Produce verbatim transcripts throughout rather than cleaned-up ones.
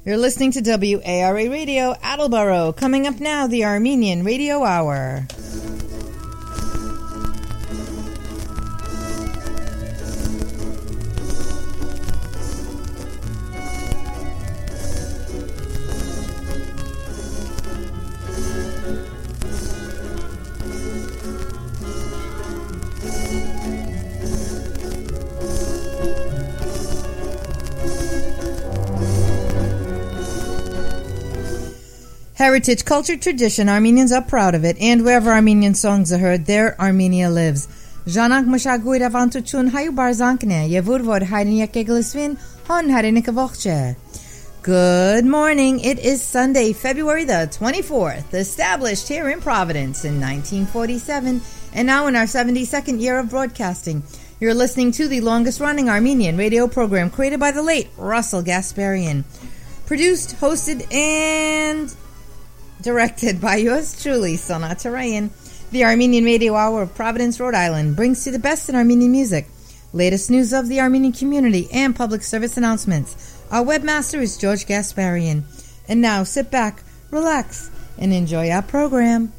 You're listening to W A R A Radio, Attleboro. Coming up now, the Armenian Radio Hour. Heritage, culture, tradition, Armenians are proud of it, and wherever Armenian songs are heard, there Armenia lives. Zhanank mashagույր ավանդություն հայ ու բարձանքն է, եւ ուր որ հայրենիք եգլսվին, հոն հայրենիքը ողջ է. Good morning. It is Sunday, February the twenty-fourth, established here in Providence in nineteen forty-seven, and now in our seventy-second year of broadcasting. You're listening to the longest-running Armenian radio program created by the late Russell Gasparian. Produced, hosted, and directed by yours truly, Sonat Tarayan. The Armenian Radio Hour of Providence, Rhode Island brings you the best in Armenian music, latest news of the Armenian community, and public service announcements. Our webmaster is George Gasparian. And now, sit back, relax, and enjoy our program.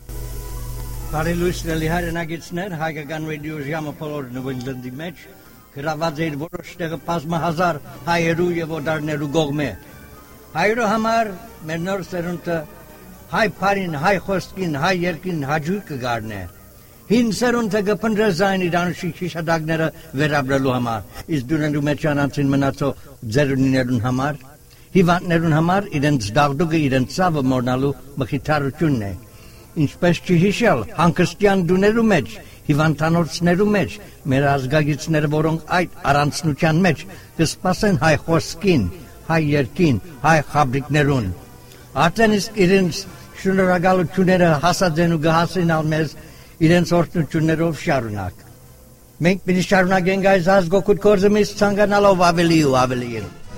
Բարելույսների հայրենագիտներ, հայկական ռադիո ժամը բոլոր նվիրդի մեջ գրաված էր որոշ տեղը բազմահազար հայերու եւ օտարներու կողմէ։ Հայերու համար մեր նոր սերունդը հայ բարին, հայ խոսքին, հայ երկին հաջույքը գարնե։ Հին սերունդը կփնտրեզային իրանուշի շիշադակները վերաբրելու համար, իսկ դուրենու մեջ անանցին մնացող ձերունիներուն համար, հիվանդներուն համար իրենց դաղդուկը իրենց ցավը մորնալու մխիթարությունն է։ Ինչպես չհիշել հանգստյան դուներու մեջ, հիվանդանոցներու մեջ, մեր ազգագիցները, որոնք այդ առանցնության մեջ կսպասեն հայ խոսքին, հայ երկին, հայ խաբրիկներուն։ Արդեն իսկ իրենց շնորհակալությունները հասած են ու կհասնեն մեզ իրենց օրհնություններով շարունակ։ Մենք պիտի շարունակենք այս ազգօգուտ գործը մեզ ցանկանալով ավելի ու ավելի։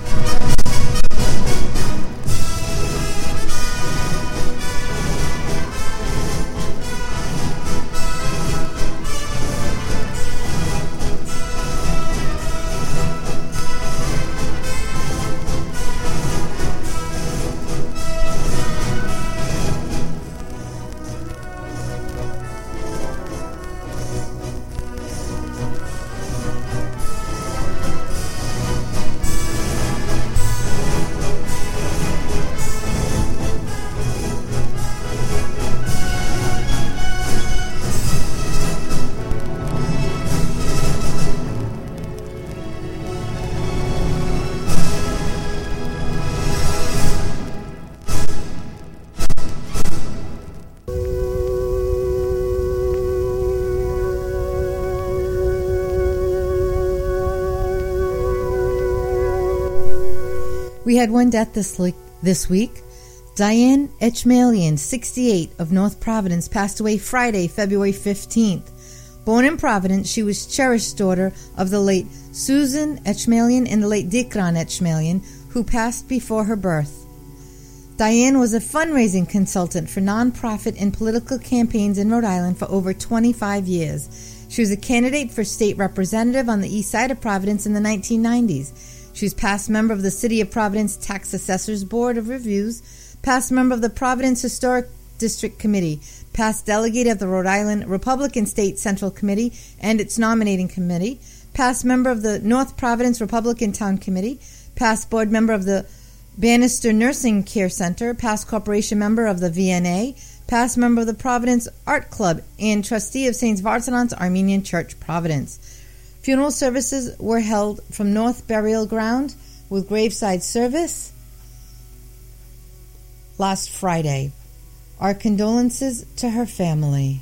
We had one death this, le- this week. Diane Echmalian, sixty-eight, of North Providence, passed away Friday, February fifteenth. Born in Providence, she was cherished daughter of the late Susan Echmalian and the late Dikran Echmalian, who passed before her birth. Diane was a fundraising consultant for nonprofit and political campaigns in Rhode Island for over twenty-five years. She was a candidate for state representative on the east side of Providence in the nineteen nineties. She was past member of the City of Providence Tax Assessors Board of Reviews, past member of the Providence Historic District Committee, past delegate of the Rhode Island Republican State Central Committee and its nominating committee, past member of the North Providence Republican Town Committee, past board member of the Bannister Nursing Care Center, past corporation member of the V N A, past member of the Providence Art Club, and trustee of Saint Vartanant's Armenian Church, Providence. Funeral services were held from North Burial Ground with graveside service last Friday. Our condolences to her family.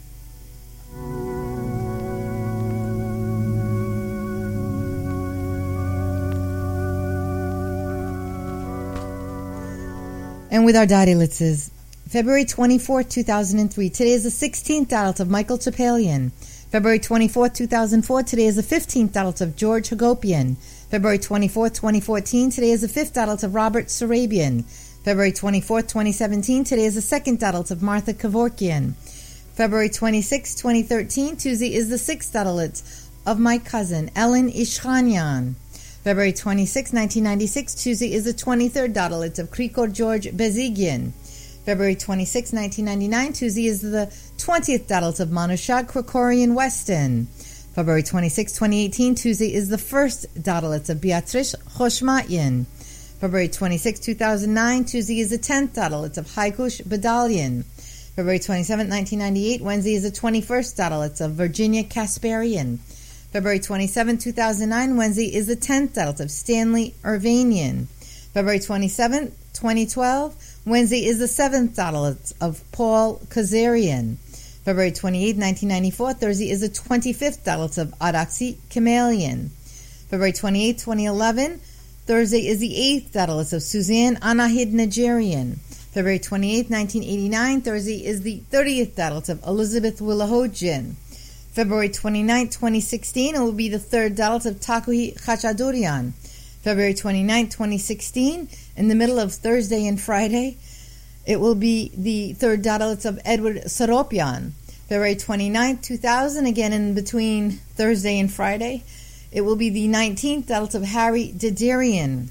And with our Dadilitzes, February twenty-fourth, two thousand three. Today is the sixteenth Dalit of Michael Topalian. February twenty-fourth, two thousand four. Today is the fifteenth Dalit of George Hagopian. February twenty-fourth, twenty fourteen. Today is the fifth Dalit of Robert Sarabian. February twenty-fourth, twenty seventeen. Today is the second Dalit of Martha Kevorkian. February twenty-sixth, twenty thirteen. Tuesday is the sixth Dalit of my cousin, Ellen Ishchanyan. February twenty-sixth, nineteen ninety-six, Tuesday, is the twenty-third Dadolit of Krikor George Bezigian. February twenty-sixth, nineteen ninety-nine, Tuesday, is the twentieth Dadolit of Manushag Krikorian Weston. February twenty-sixth, twenty eighteen, Tuesday, is the first Dadolit of Beatrice Choshmatyan. February twenty-sixth, two thousand nine, Tuesday, is the tenth Dadolit of Haikush Badalian. February twenty-seventh, nineteen ninety-eight, Wednesday, is the twenty-first Dadolit of Virginia Kasparian. February twenty-seventh, two thousand nine, Wednesday, is the tenth Dadolit of Stanley Irvanian. February twenty-seventh, twenty twelve, Wednesday, is the seventh Dadolit of Paul Kazarian. February twenty-eighth, nineteen ninety-four, Thursday, is the twenty-fifth Dadolit of Araksi Kamalian. February twenty-eighth, twenty eleven, Thursday, is the eighth Dadolit of Suzanne Anahid Nigerian. February twenty-eighth, nineteen eighty-nine, Thursday, is the thirtieth Dadolit of Elizabeth Willahojian. February twenty-ninth, twenty sixteen, it will be the third Dadolit of Takuhi Khachadurian. February twenty-ninth, twenty sixteen, in the middle of Thursday and Friday, it will be the third Dadolit of Edward Saropian. February twenty-ninth, two thousand, again in between Thursday and Friday, it will be the nineteenth Dadolit of Harry Diderian.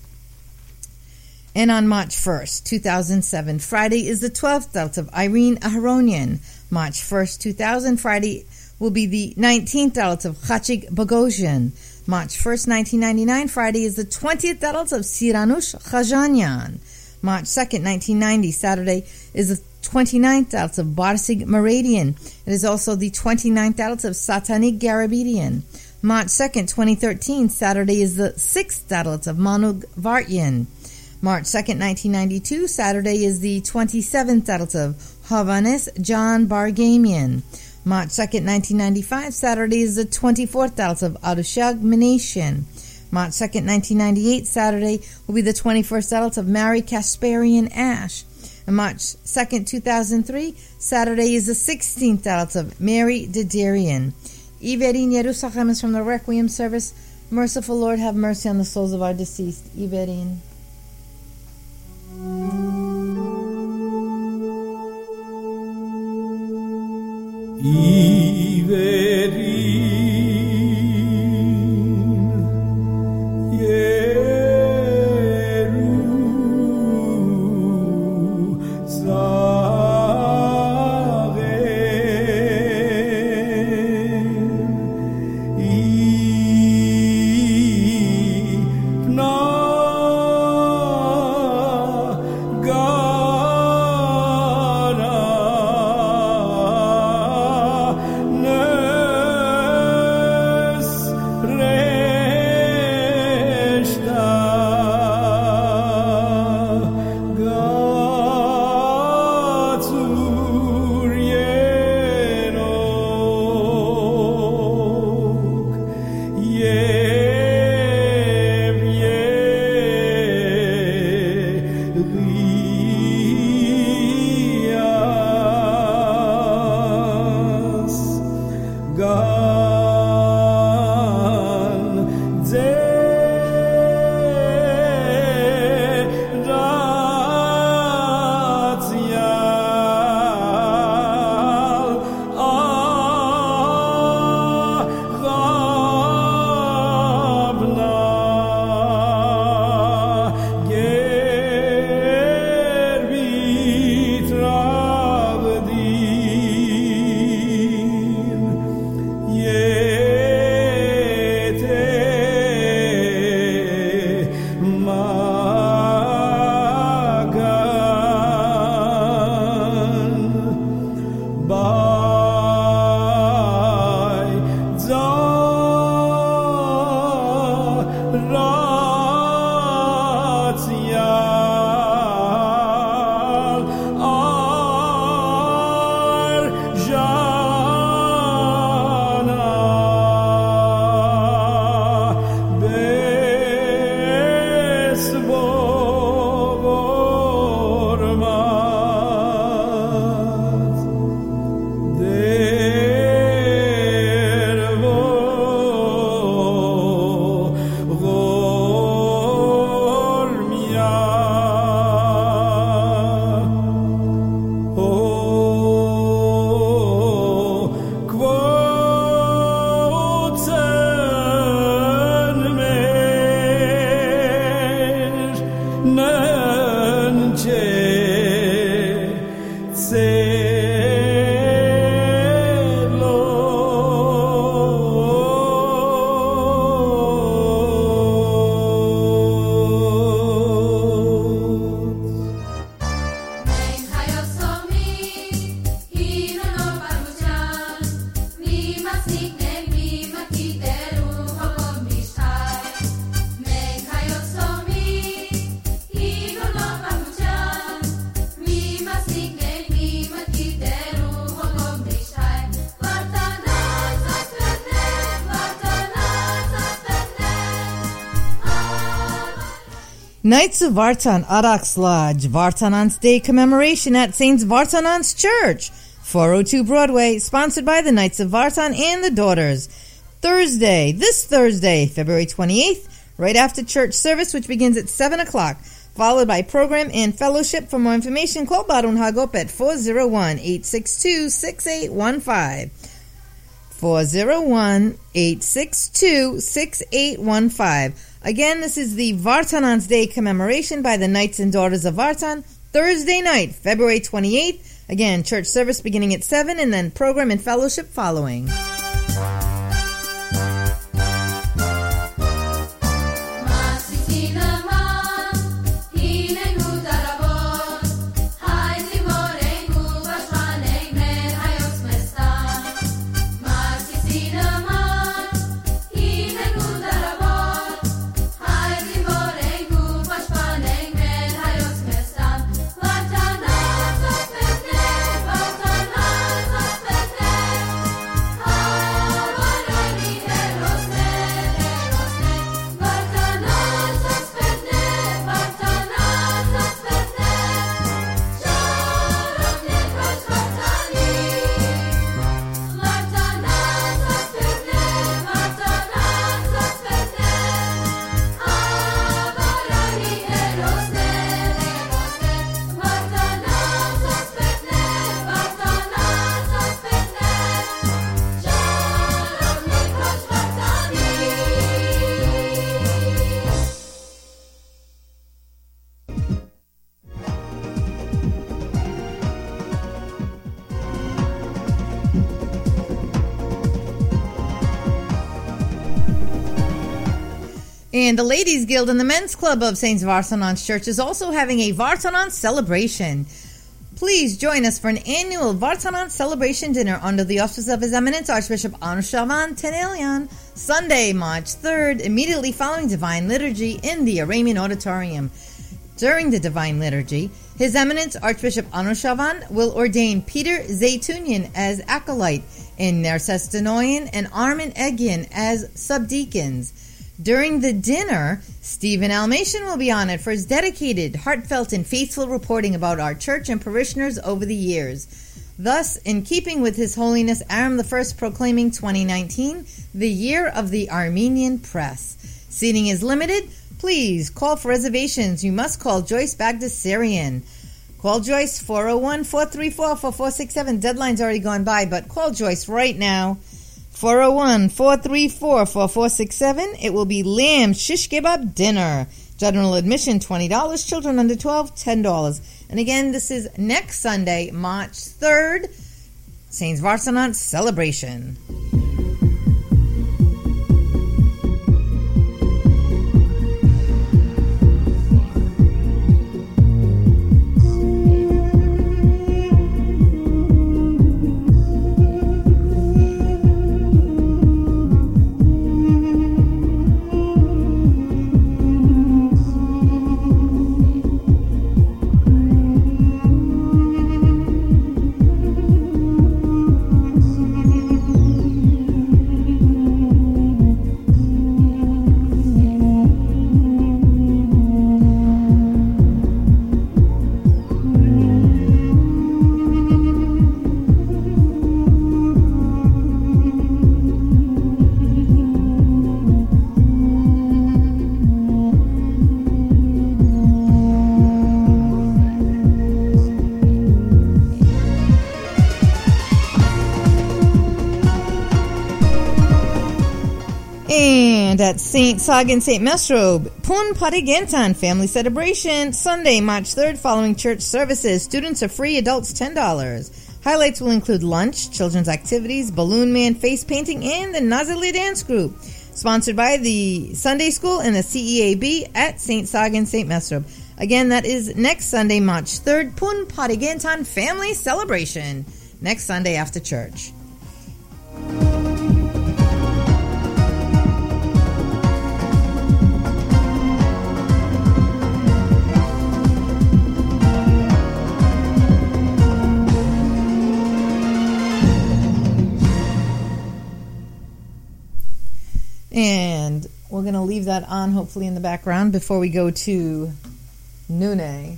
And on March first, two thousand seven, Friday, is the twelfth Dadolit of Irene Aharonian. March first, two thousand, Friday, will be the nineteenth Dadolit of Chachik Bogosian. March first, nineteen ninety-nine, Friday, is the twentieth Dadolit of Siranush Khajanyan. March second, nineteen ninety, Saturday, is the twenty-ninth Dadolit of Barsig Maradian. It is also the twenty-ninth Dadolit of Satanik Garabedian. March second, twenty thirteen, Saturday, is the sixth Dadolit of Manug Vartyan. March second, nineteen ninety-two, Saturday, is the twenty-seventh Dadolit of Havanes John Bargamian. March second, nineteen ninety-five, Saturday, is the twenty-fourth Dadolit of Arushag Mination. March second, nineteen ninety-eight, Saturday, will be the twenty-first Dadolit of Mary Kasparian Ash. And March second, two thousand three, Saturday, is the sixteenth Dadolit of Mary Diderian. Iverin Yerusachem is from the Requiem service. Merciful Lord, have mercy on the souls of our deceased. Iverin. Iverin Yerusachem Ipna Gara Ne Knights of Vartan Arax Lodge, Vartanants Day commemoration at Saints Vartanants Church, four oh two Broadway, sponsored by the Knights of Vartan and the Daughters. Thursday, this Thursday, February twenty-eighth, right after church service, which begins at seven o'clock, followed by program and fellowship. For more information, call Barun Hagop at four oh one, eight six two, six eight one five. four oh one, eight six two, six eight one five. Again, this is the Vartanants Day commemoration by the Knights and Daughters of Vartan, Thursday night, February twenty-eighth. Again, church service beginning at seven, and then program and fellowship following. And the Ladies Guild and the Men's Club of Saints Vartanants Church is also having a Vartanants celebration. Please join us for an annual Vartanants celebration dinner under the auspices of His Eminence Archbishop Anushavan Tenelian, Sunday, March third, immediately following Divine Liturgy in the Aramean Auditorium. During the Divine Liturgy, His Eminence Archbishop Anushavan will ordain Peter Zaytunian as acolyte and Nerses Denoyan and Armin Egyan as subdeacons. During the dinner, Stephen Almation will be honored for his dedicated, heartfelt, and faithful reporting about our church and parishioners over the years. Thus, in keeping with His Holiness Aram the First proclaiming twenty nineteen, the year of the Armenian Press. Seating is limited. Please call for reservations. You must call Joyce Bagdasarian. Call Joyce four oh one, four three four, four four six seven. Deadline's already gone by, but call Joyce right now. four oh one, four three four, four four six seven. It will be lamb shish kebab dinner. General admission twenty dollars. Children under twelve, ten dollars. And again, this is next Sunday, March third, Saints Vartanants celebration. At Saint Sagan Saint Mesrobe, Pun Parigentan Family Celebration, Sunday, March third, following church services. Students are free, adults ten dollars. Highlights will include lunch, children's activities, balloon man face painting, and the Nazali Dance Group. Sponsored by the Sunday School and the C E A B at Saint Sagan, Saint Mesrop. Again, that is next Sunday, March third, Pun Parigentan Family Celebration. Next Sunday after church. And we're going to leave that on, hopefully, in the background before we go to Nune.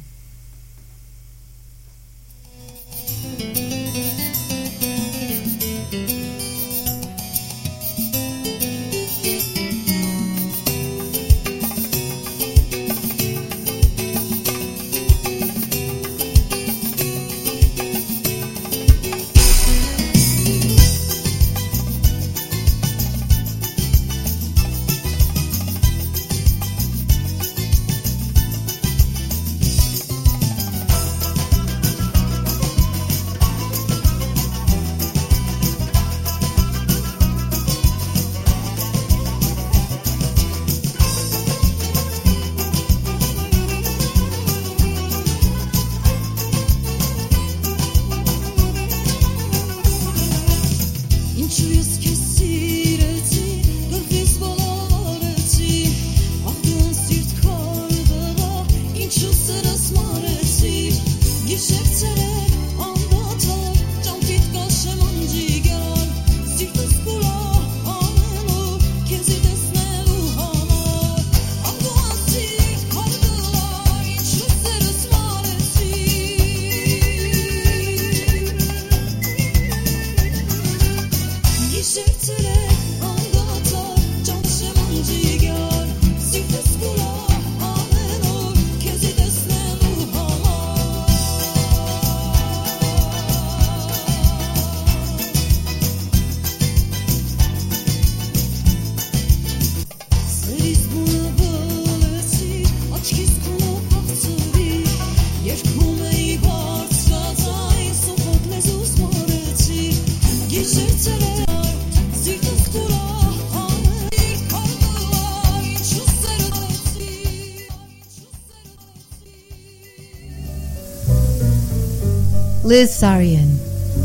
Liz Sarian.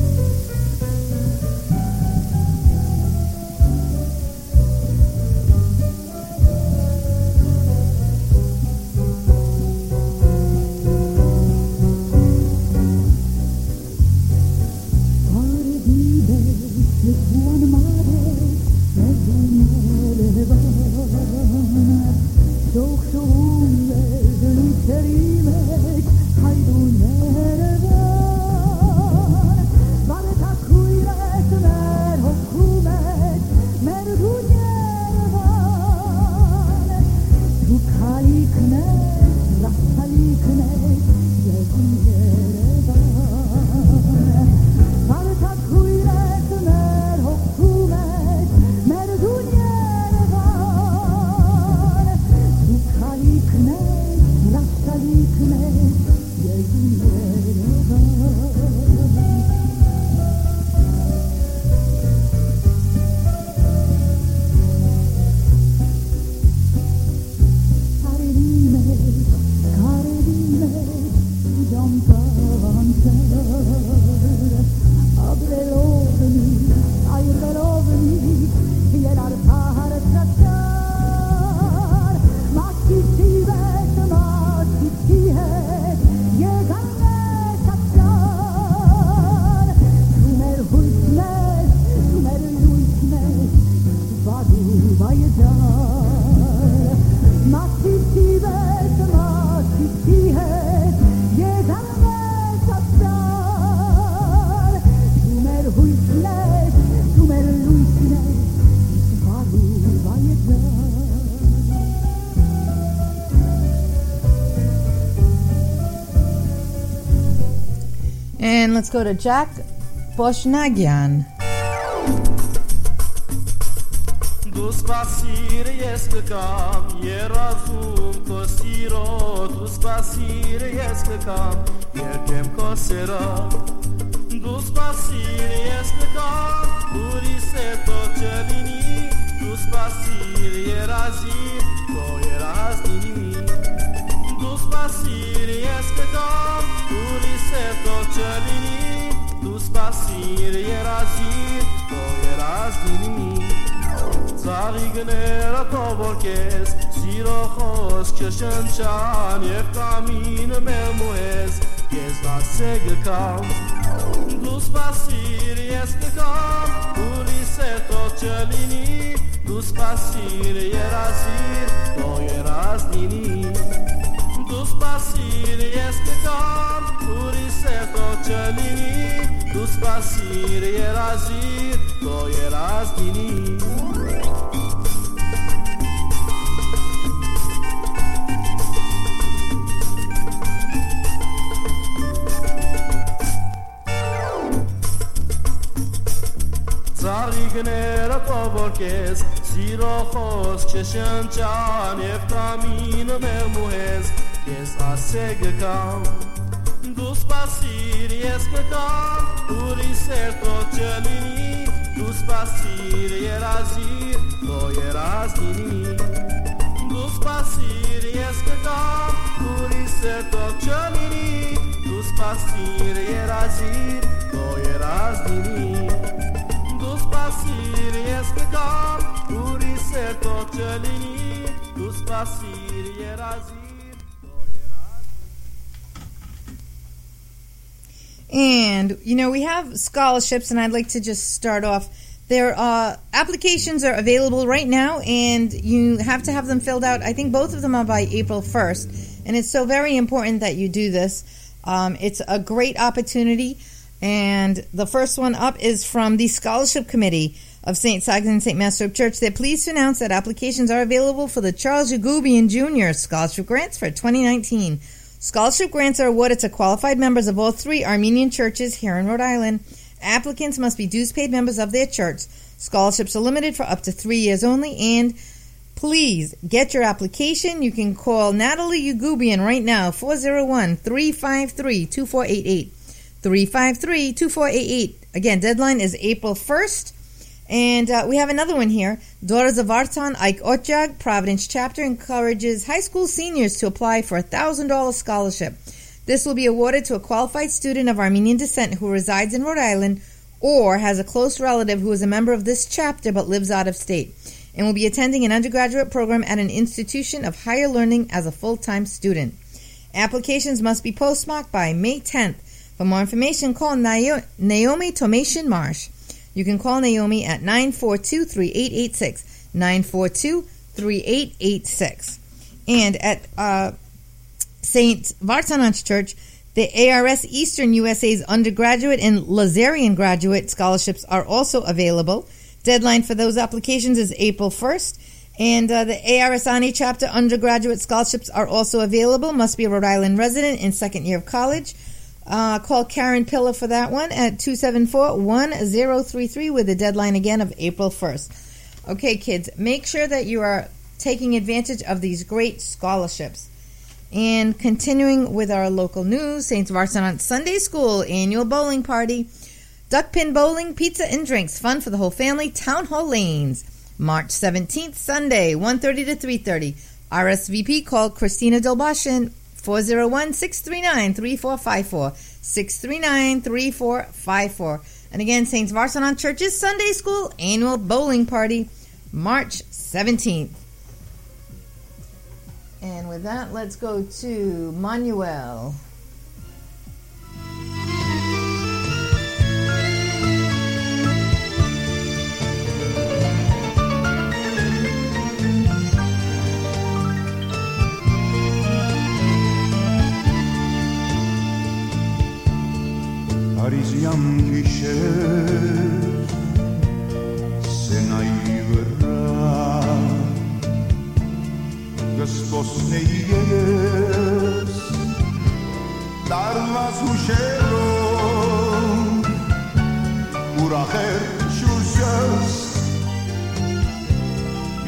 And let's go to Jack Boshnagyan. Dos spasir este cam e razum cosiro tu spasir este cam e kem cosera tu spasir este cam urise to celini tu spasir e razi to e razdini tu spasir este cam urise to celini tu spasir e razi to e razdini Zarigne la toborkes, sirochos kshenshan yefkamin mermuez, yes na segekam. Dus pasir yeskekam, uliseto chelini, dus pasir yerazir, to yerazdini. Dus pasir yeskekam, uliseto chelini, dus pasir yerazir, to yerazdini. Zarignera toborkes, sirochos kshenshan yefkamin mermuez, yes asegekam. Dus pasir yeskekam, uriserto chelini, dus pasir yerazir, to yerazdini. Dus pasir yeskekam, uriserto chelini, dus pasir yerazir, to yerazdini. Spasir yeskekam, uriseto chelini, tu spasir yerazir, to yerazir. And, you know, we have scholarships, and I'd like to just start off. There are applications are available right now, and you have to have them filled out. I think both of them are by April first, and it's so very important that you do this. Um, it's a great opportunity. And the first one up is from the Scholarship Committee of Saint Simon and Saint Master Church. They're pleased to announce that applications are available for the Charles Yagubian Junior Scholarship Grants for twenty nineteen. Scholarship grants are awarded to qualified members of all three Armenian churches here in Rhode Island. Applicants must be dues-paid members of their church. Scholarships are limited for up to three years only, and please get your application. You can call Natalie Yagubian right now, four oh one, three five three, two four eight eight. three five three, two four eight eight. Again, deadline is April first. And uh, we have another one here. Daughters of Artan Ike Otjag, Providence Chapter, encourages high school seniors to apply for a one thousand dollars scholarship. This will be awarded to a qualified student of Armenian descent who resides in Rhode Island or has a close relative who is a member of this chapter but lives out of state and will be attending an undergraduate program at an institution of higher learning as a full-time student. Applications must be postmarked by May tenth. For more information, call Naomi Tomation Marsh. You can call Naomi at nine four two, three eight eight six, nine four two, three eight eight six. And at uh, Saint Vartanant Church, the A R S Eastern U S A's undergraduate and Lazarian graduate scholarships are also available. Deadline for those applications is April first. And uh, the A R S A N I chapter undergraduate scholarships are also available. Must be a Rhode Island resident in second year of college. Uh, call Karen Pillar for that one at two seven four, one zero three three with a deadline again of April first. Okay, kids, make sure that you are taking advantage of these great scholarships. And continuing with our local news, Saint Vartanant Sunday School annual bowling party. Duck pin bowling, pizza, and drinks. Fun for the whole family. Town Hall Lanes. March seventeenth, Sunday, one thirty to three thirty. R S V P call Christina Delbashin, four oh one, six three nine, three four five four. six three nine, three four five four. And again, Saint Vartanant Church's Sunday School annual bowling party, March seventeenth. And with that, let's go to Manuel. Parisian gişer Senայի վրա Կսպոսնեի ես Դարված հուշերով Ուրախեր շուրջս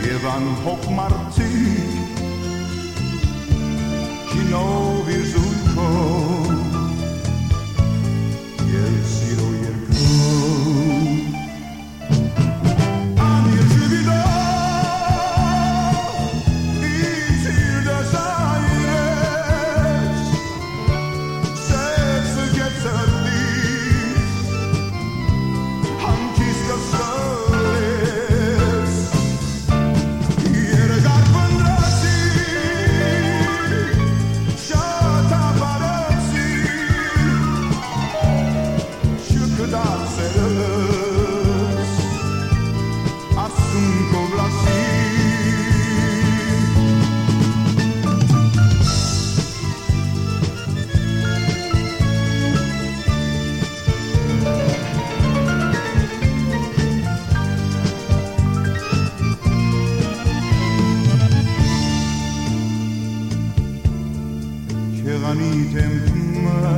քեղանիթեմ թմը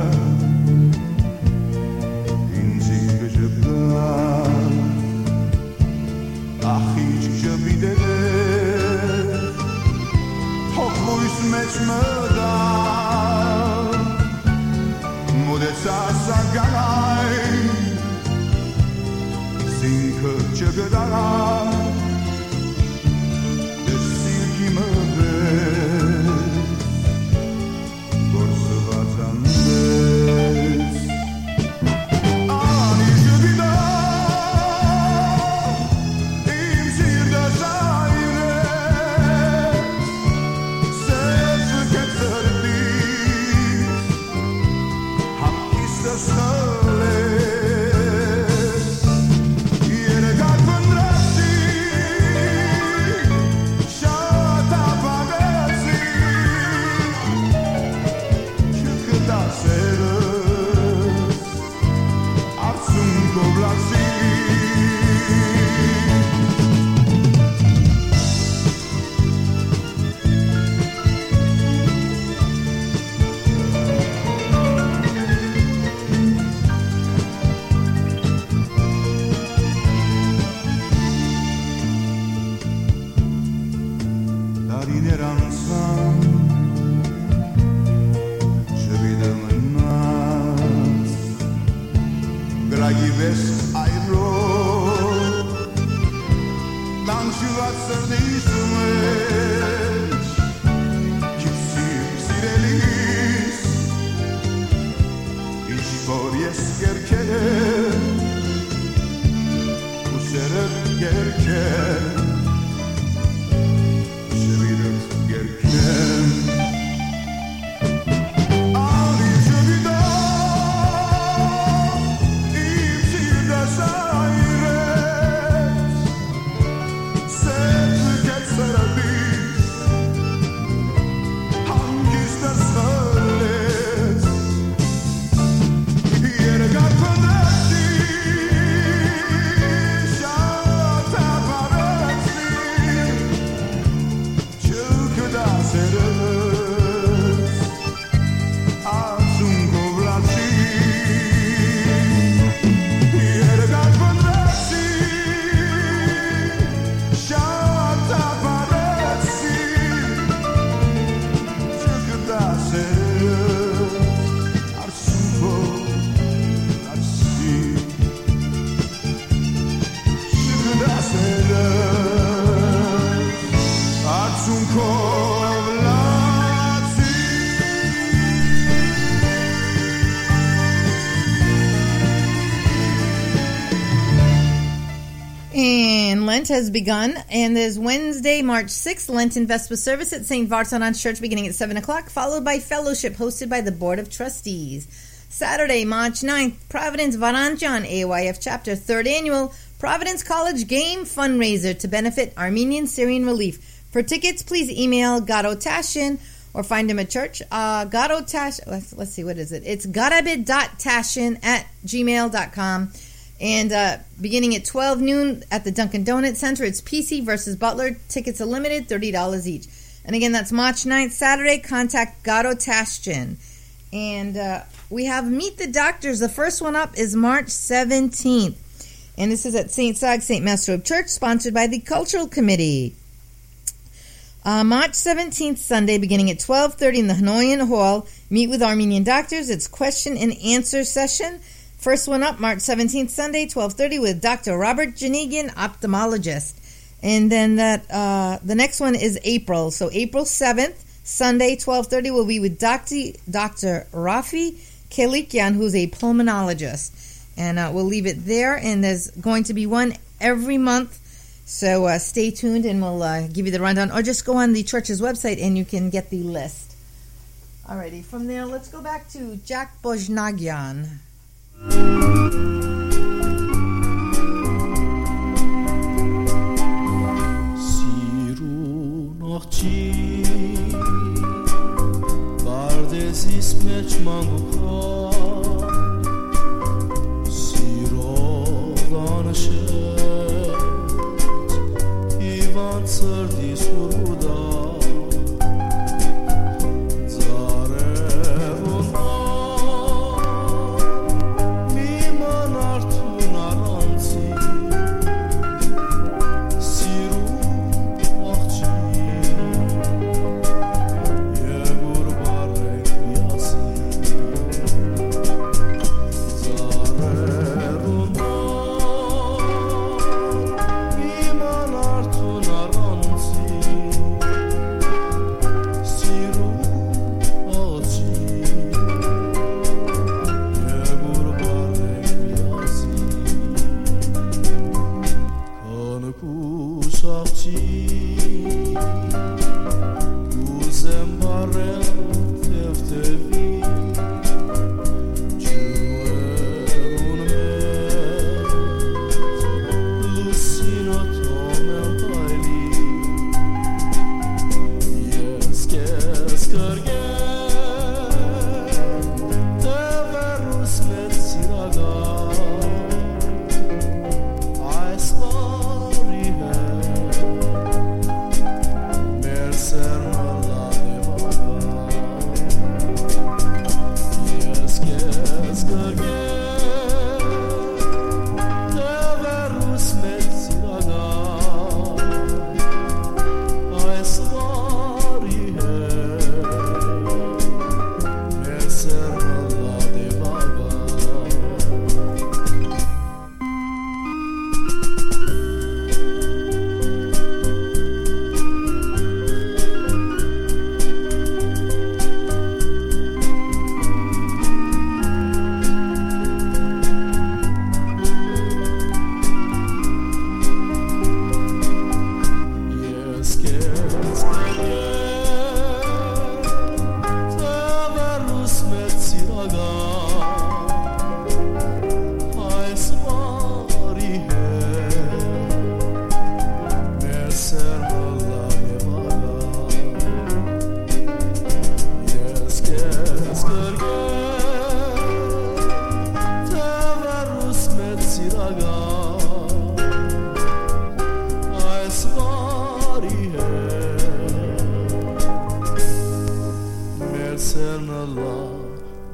ինձի գժգա ախիչ ջբիդերը հոգույս մեջ մդա մոդեցա սագանայ զինքը չգդա դեսիրքի մվեր գործված անվեց անի ժբիդա իմ սիրտը զայրեց սեծը կեցրդից համքիստը սխլեց երգար վնդրացի շատ ապագեցի չկտա սերս արցուն կովլացի Տարիներ անցան շվիդը մնաց գրագի վես այրով տանջված սրտիս մեջ քիփսիր սիրելիս ինչ որ ես կերքել ու սերդ կերքել Շվիրըց գերքեմ Անի շվիդա իմ սիրտը սայրեց սեծը կեցրդից համքիստը սխլեց երգար վնդրացի շատ ապարեցի չկտա սերս արցուն կովլացի երգար վնդրացի շատ ապարեցի չկտա սերս արցուն կովլացի չկտա սերս արցուն կովլացի And Lent has begun, and there's Wednesday, March sixth, Lenten Vesper service at Saint Vartanant's Church beginning at seven o'clock, followed by fellowship hosted by the Board of Trustees. Saturday, March ninth, Providence Varanjan A Y F Chapter, third Annual Providence College Game Fundraiser to benefit Armenian Syrian Relief. For tickets, please email Gado Tashin or find him at church. Uh, Gado Tash, let's, let's see, what is it? It's garabit dot tashin at gmail dot com. And uh, beginning at twelve noon at the Dunkin' Donut Center, it's P C versus Butler. Tickets are limited, thirty dollars each. And again, that's March ninth, Saturday. Contact Gado Tashin. And uh, we have Meet the Doctors. The first one up is March seventeenth. And this is at Saint Sag, Saint Master Church, sponsored by the Cultural Committee. Uh, March seventeenth, Sunday, beginning at twelve thirty in the Hanoian Hall. Meet with Armenian doctors. It's question and answer session. First one up, March seventeenth, Sunday, twelve thirty, with Doctor Robert Janigian, ophthalmologist. And then that uh, the next one is April. So April seventh, Sunday, twelve thirty, will be with Doctor Doctor Rafi Kelikian, who's a pulmonologist. And uh, we'll leave it there. And there's going to be one every month. So uh, stay tuned, and we'll uh, give you the rundown. Or just go on the church's website, and you can get the list. Alrighty, from there, let's go back to Jack Bojnagyan. Sirun ochchi Bardezis mech manguha Siro danashet Ivan tsardi surguda Zare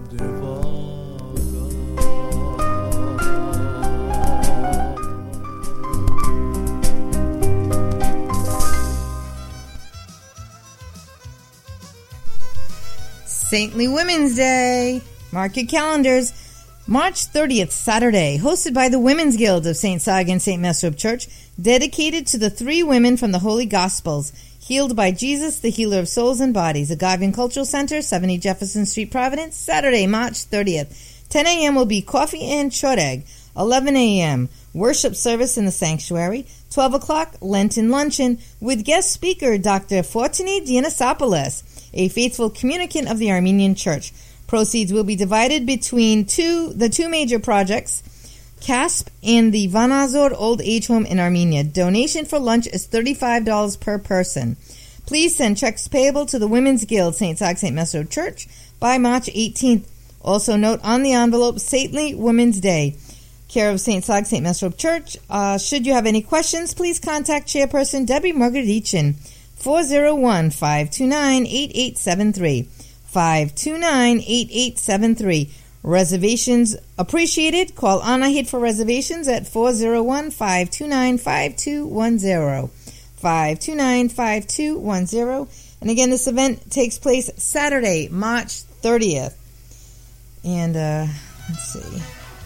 Saintly Women's Day. Mark your calendars. March thirtieth, Saturday, hosted by the Women's Guild of Saint Sag and Saint Mesrop Church, dedicated to the three women from the Holy Gospels, healed by Jesus, the healer of souls and bodies. Agavian Cultural Center, seventy Jefferson Street, Providence, Saturday, March thirtieth. ten a.m. will be coffee and choreg. eleven a.m. worship service in the sanctuary. twelve o'clock, Lenten luncheon with guest speaker Doctor Fortuny Dianasopoulos, a faithful communicant of the Armenian Church. Proceeds will be divided between two the two major projects, C A S P and the Vanazor Old Age Home in Armenia. Donation for lunch is thirty-five dollars per person. Please send checks payable to the Women's Guild, Saint Sag, Saint Mesrop Church by March eighteenth. Also note on the envelope, Saintly Women's Day, care of Saint Sag, Saint Mesrop Church. Uh, should you have any questions, please contact Chairperson Debbie Margarichin, four oh one, five two nine, eight eight seven three. five two nine, eight eight seven three. Reservations appreciated. Call Anahid for reservations at four oh one, five two nine, five two one zero. five two nine, five two one zero. And again, this event takes place Saturday, March thirtieth. And uh, let's see.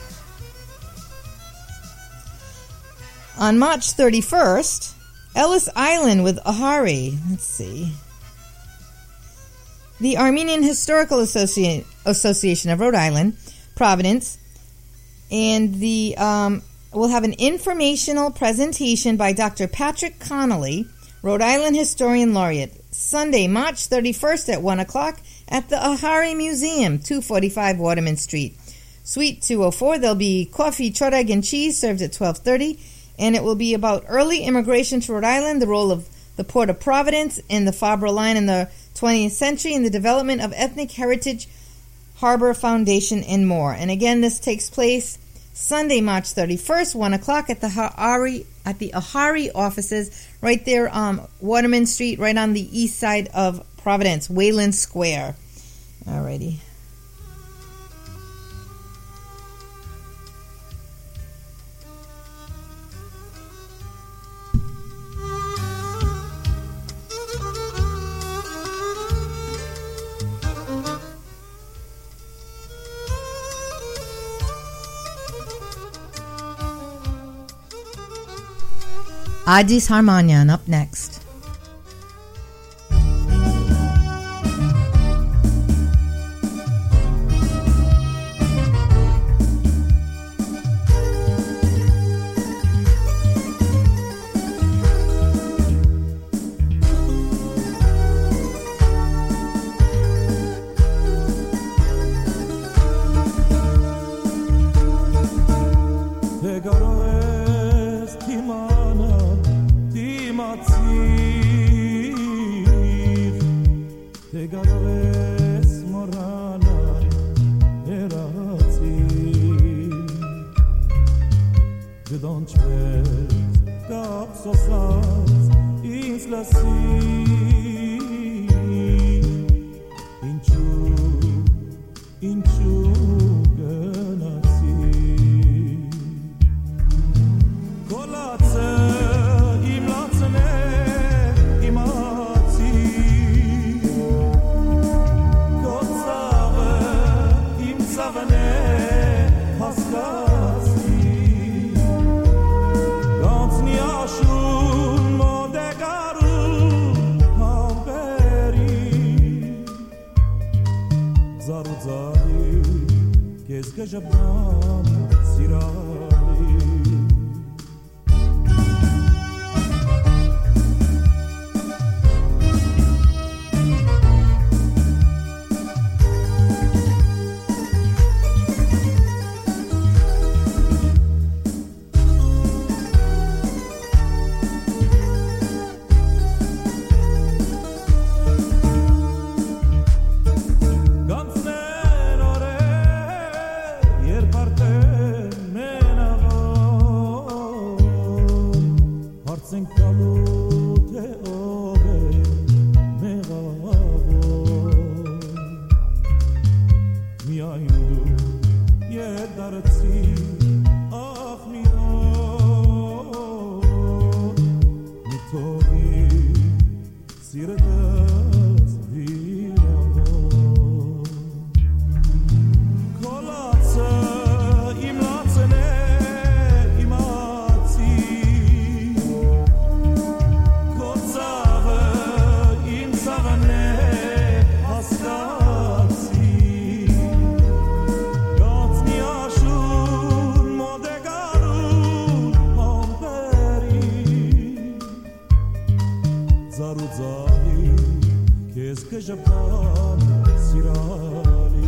On March thirty-first, Ellis Island with Ahari. Let's see. The Armenian Historical Associ- Association of Rhode Island, Providence, and the um, will have an informational presentation by Doctor Patrick Connolly, Rhode Island Historian Laureate, Sunday, March thirty-first at one o'clock at the Ahari Museum, two forty-five Waterman Street. Suite two oh four, there'll be coffee, choreg, and cheese served at twelve thirty, and it will be about early immigration to Rhode Island, the role of the Port of Providence in the Fabra line in the twentieth century, and the development of Ethnic Heritage Harbor Foundation, and more. And again, this takes place Sunday, March thirty-first, one o'clock at the Ahari, at the Ahari offices, right there, um, Waterman Street, right on the east side of Providence, Wayland Square. Alrighty. Adis Harmanyan up next. Parte menavo ayındu Yedarci Ah mi o Mi togi Sirdas viravo Kolatsa imlatsene imatsi Kotsava imsavane haskatsi Gotsni ashun modegarun homperi Zarudzahi kes kajabdan sirali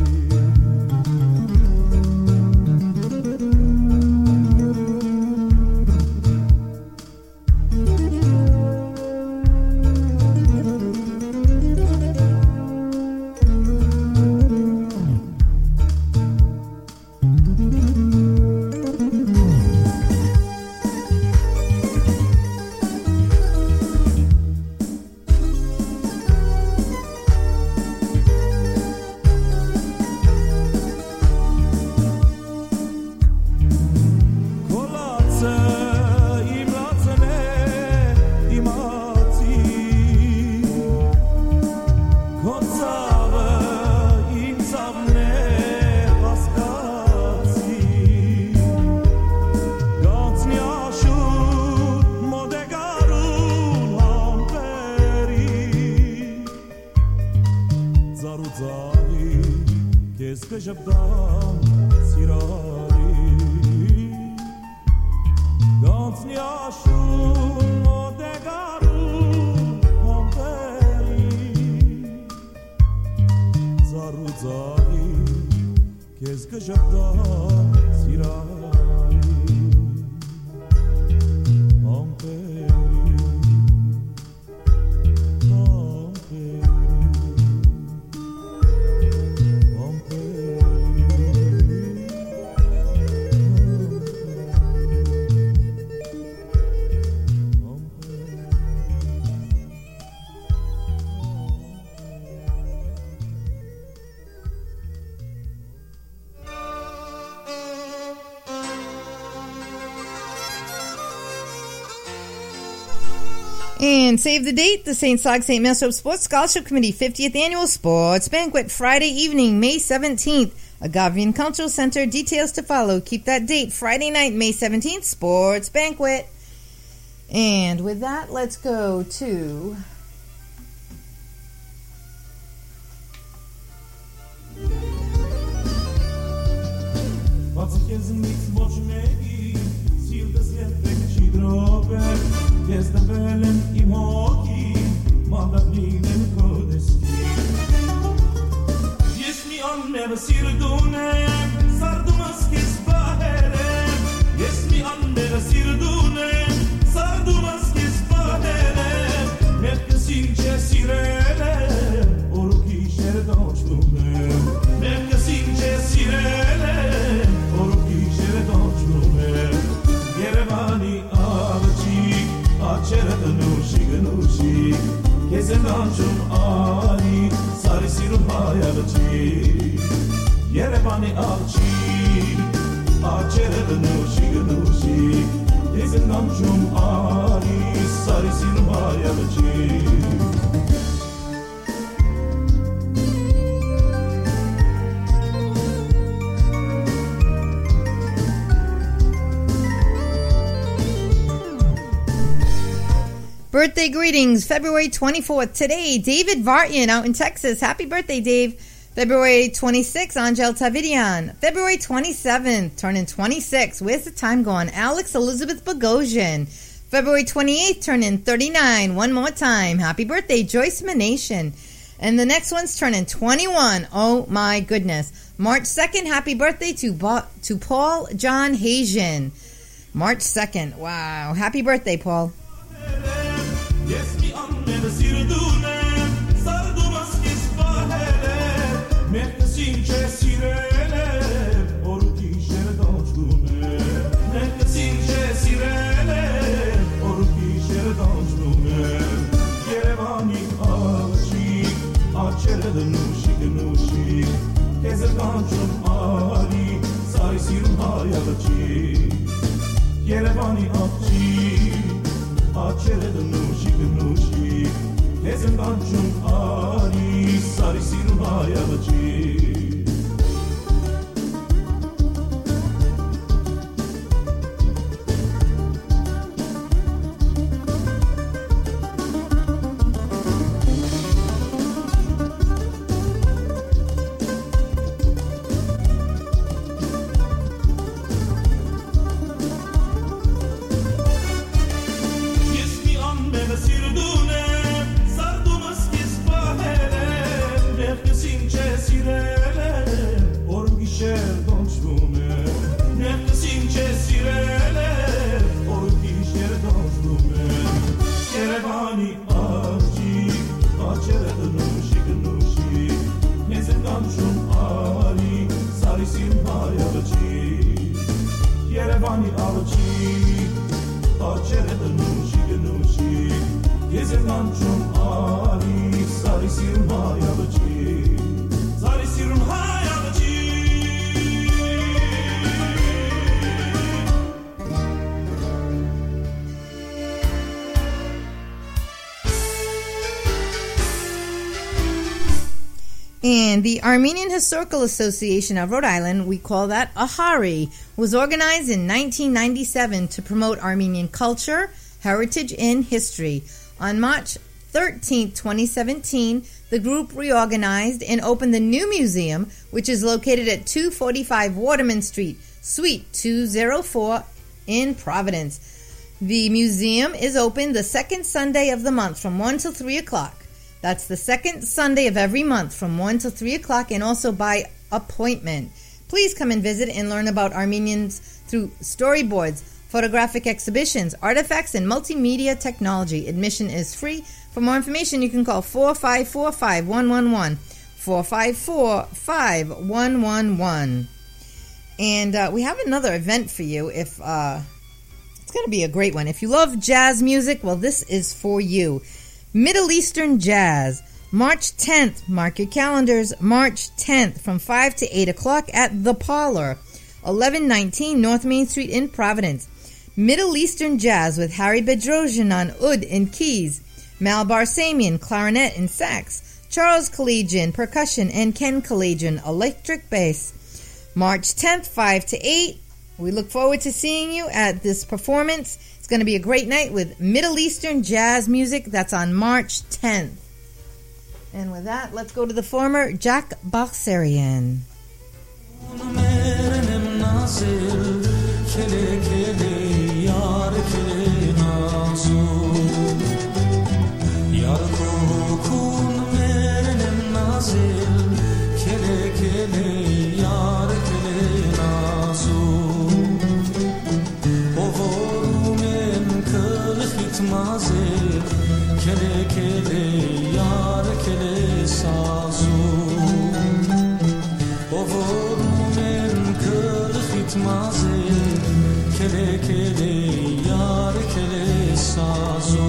Jabdan sirali Gantni ashun modegarun homperi Zarudzahi kezke jabdan sirali Homperi Homperi And save the date, the Saint Sog Saint Massop Sports Scholarship Committee fiftieth Annual Sports Banquet, Friday evening, May seventeenth, Agavian Cultural Center. Details to follow. Keep that date, Friday night, May seventeenth, Sports Banquet. And with that, let's go to... Jest velem I moki, madavlinem kodeski. Jest mi on neve sirdunem, sardumas kis baherem. Jest mi on neve sirdunem, sardumas kis baherem. Merke sinche sirelem, oruki şerdoçlumem. Merke sinche sirelem, oruki şerdoçlumem. Yerevani Acere nushi nushi Kezendan jum ani Sari siru hayalchi Yerebani alchi Acere nushi nushi Kezendan jum ani Sari siru hayalchi Birthday greetings, February twenty-fourth. Today, David Vartian out in Texas. Happy birthday, Dave. February twenty-sixth, Angel Tavidian. February twenty-seventh, turning twenty-six. Where's the time gone? Alex Elizabeth Bogosian. February twenty-eighth, turning thirty-nine. One more time. Happy birthday, Joyce Manation. And the next one's turning twenty-one. Oh, my goodness. March second, happy birthday to, Bo- to Paul John Hajian. March second. Wow. Happy birthday, Paul. Yes, mi anne sirdunem, sardumas kis baherem, merke sinche sirelem, oruki şerdoçlumem, merke sinche sirelem, oruki şerdoçlumem. Yerevani ağaçı, açere de nuşik nuşik, kezedan ganchum ali sai sirun hayalchi Yerevani akchi achere de nushi gnushi Gezem ganchum ali sai sirun hayalchi Yerevani alchi, achere de nushi gnushi, gezem ganchum ali, sari sirun hayalchi, sari sirun hayalchi. And the Armenian Historical Association of Rhode Island, we call that AHARI, was organized in nineteen ninety-seven to promote Armenian culture, heritage, and history. On March thirteenth, twenty seventeen, the group reorganized and opened the new museum, which is located at two forty-five Waterman Street, Suite two oh four in Providence. The museum is open the second Sunday of the month from one till three o'clock. That's the second Sunday of every month from one till three o'clock and also by appointment. Please come and visit and learn about Armenians through storyboards, photographic exhibitions, artifacts, and multimedia technology. Admission is free. For more information, you can call four five four, five one one one, four five four, five one one one. And uh, we have another event for you. If uh, it's going to be a great one. If you love jazz music, well, this is for you. Middle Eastern Jazz, March tenth. Mark your calendars. March tenth from five to eight o'clock at The Parlor, eleven nineteen North Main Street in Providence. Middle Eastern Jazz with Harry Bedrosian on oud and keys, Mal Barsamian, clarinet and sax, Charles Kalajian, percussion, and Ken Kalajian, electric bass. March tenth, five to eight. We look forward to seeing you at this performance. It's going to be a great night with Middle Eastern jazz music. That's on March tenth. And with that, let's go to the former Jack Barsarian. Mazel kele kele yar kele sazu ovorumen kıl khit mazel kele kele yar kele sazu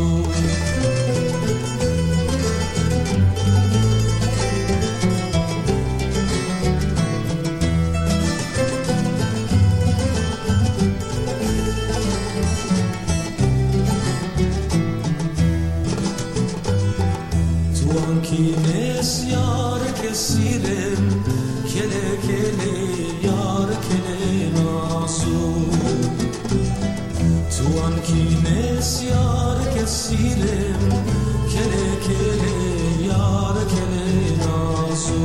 Kines yar kesirem kele kele yar kele nasu Tuan kines yar kesirem kele kele yar kele nasu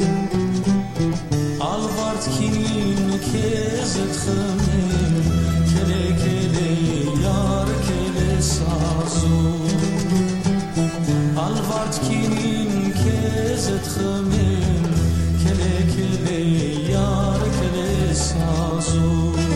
Alvart kinin kezet khamem kele kele yar kele sazu Alvart kinin kezet khamem kele kele yar kele sazu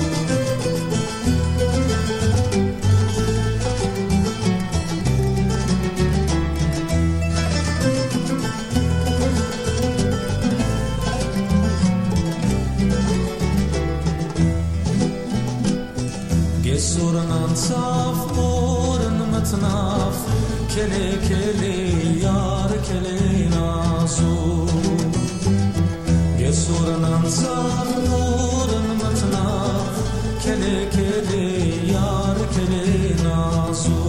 Gesuran ansaf oran matnaf kele kele yar kele nazu gesuren ansar moren matnaf kele kele yar kele nazu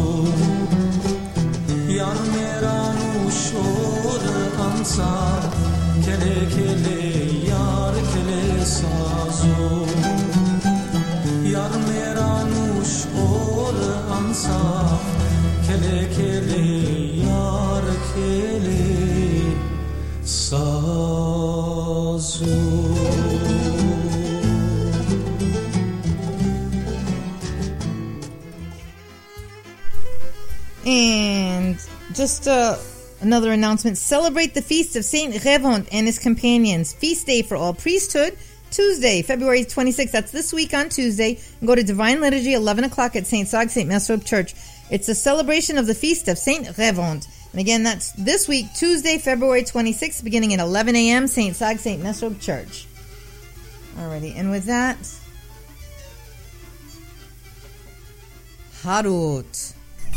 yar meranu shor ansar kele kele yar kele sazu yar meranu shor ansar kele kele yar kele sazu. And just uh, another announcement. Celebrate the feast of Saint Revont and his companions. Feast day for all priesthood. Tuesday, February twenty-sixth. That's this week on Tuesday. And go to Divine Liturgy, eleven o'clock at Saint Zog, Saint Mesrob Church. It's a celebration of the feast of Saint Revont. And again, that's this week, Tuesday, February twenty-sixth, beginning at eleven a.m., Saint Zog, Saint Mesrob Church. Alrighty, and with that, Harut.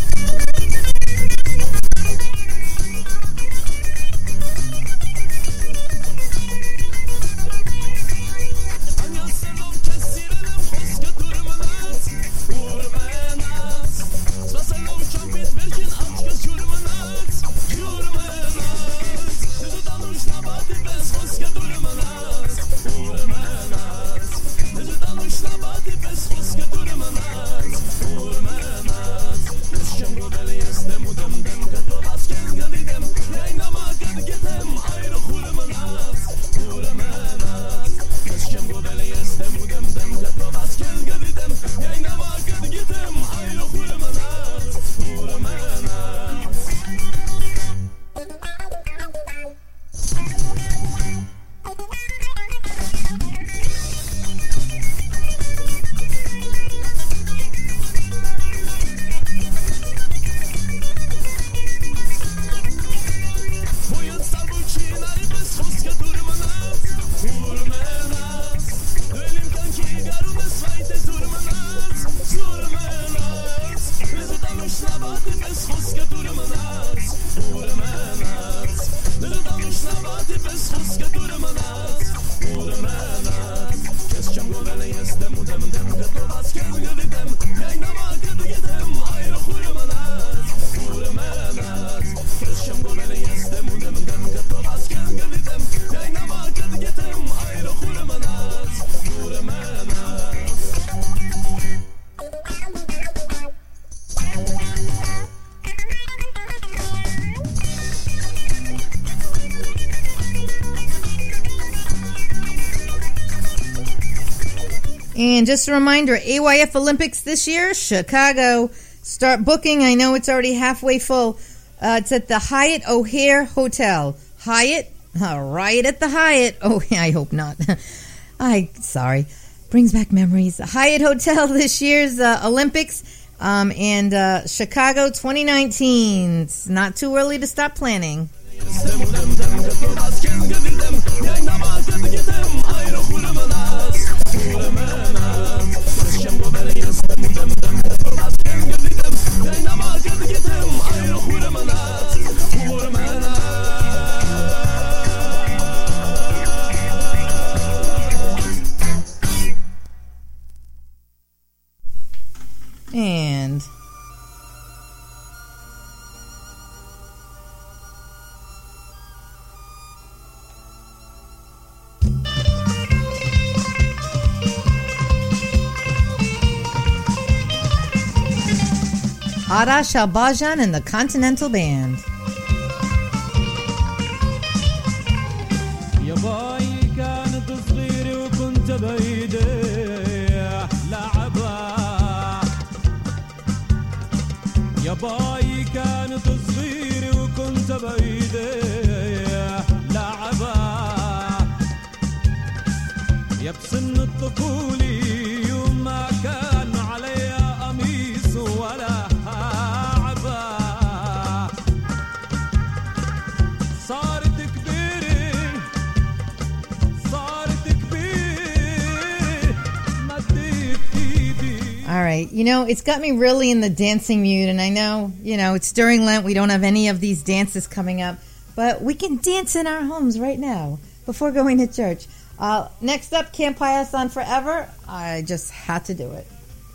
And just a reminder, A Y F Olympics this year, Chicago. Start booking. I know it's already halfway full. Uh, it's at the Hyatt O'Hare Hotel. Hyatt? Uh, riot at the Hyatt. Oh, I hope not. I sorry. Brings back memories. Hyatt Hotel this year's uh, Olympics. Um, and uh, Chicago twenty nineteen. It's not too early to stop planning. And Ara Shalbajan and the Continental Band. يا باي كانت صغيرة وكنت بعيدة لعبة يا باي كانت صغيرة وكنت بعيدة لعبة يا بسن الطفولة يوم ما كان عليا قميص ولا All right. You know, it's got me really in the dancing mood, and I know, you know, it's during Lent. We don't have any of these dances coming up, but we can dance in our homes right now before going to church. Uh, next up, Can't Buy Us on Forever. I just had to do it.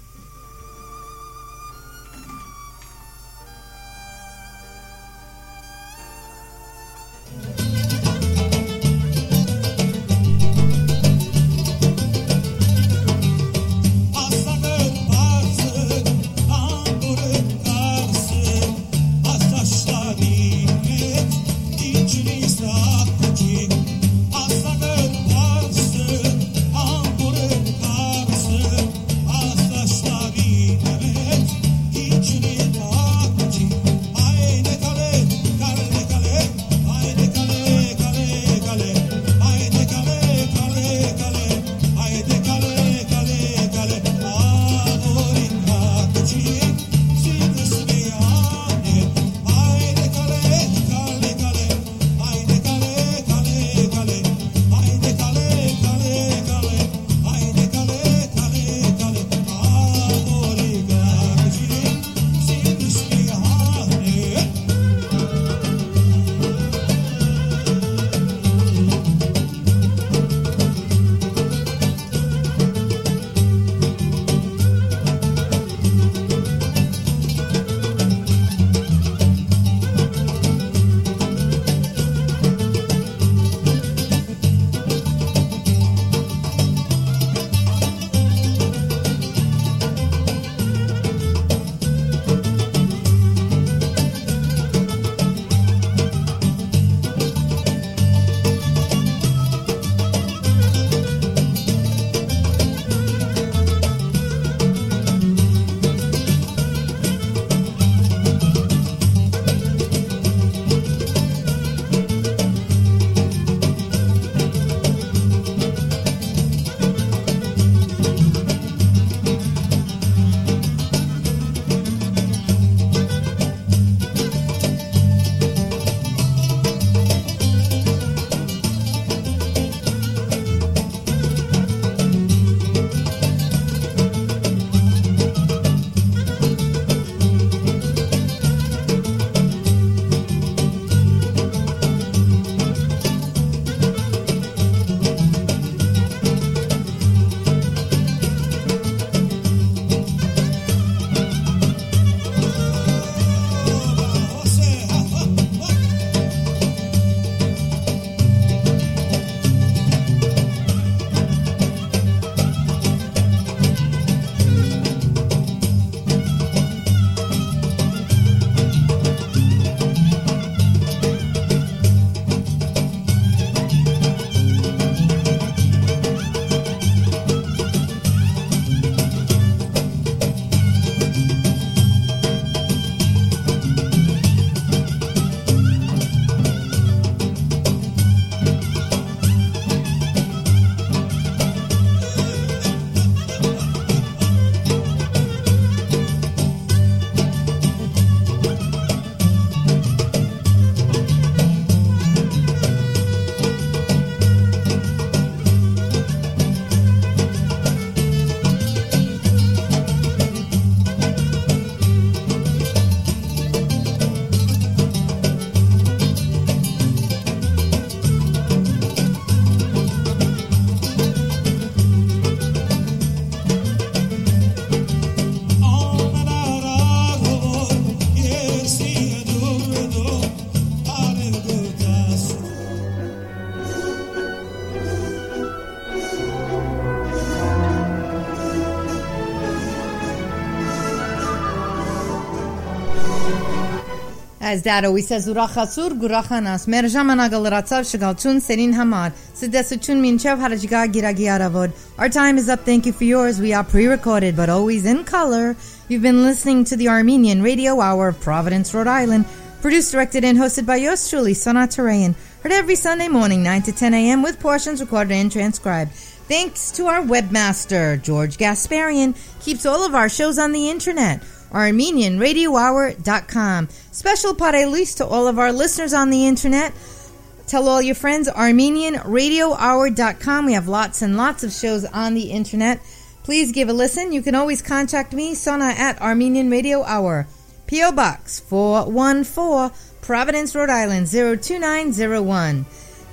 As Dad always says, Urachatsur Gurachanas, Merjamanagalatsav Shagalchun Serin Hamad, Sidesachun Minchev Harajiga Giragiaravod. Our time is up. Thank you for yours. We are pre recorded, but always in color. You've been listening to the Armenian Radio Hour of Providence, Rhode Island, produced, directed, and hosted by yours truly, Sana Tarayan. Heard every Sunday morning, nine to ten a.m., with portions recorded and transcribed. Thanks to our webmaster, George Gasparian, keeps all of our shows on the internet. Armenian Radio Hour dot com. Special parelis to all of our listeners on the internet. Tell all your friends, Armenian Radio Hour dot com. We have lots and lots of shows on the internet. Please give a listen. You can always contact me, Sona, at Armenian Radio Hour. P O. Box four one four, Providence, Rhode Island, zero two nine zero one.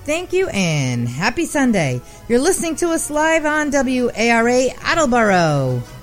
Thank you and happy Sunday. You're listening to us live on W A R A Attleboro.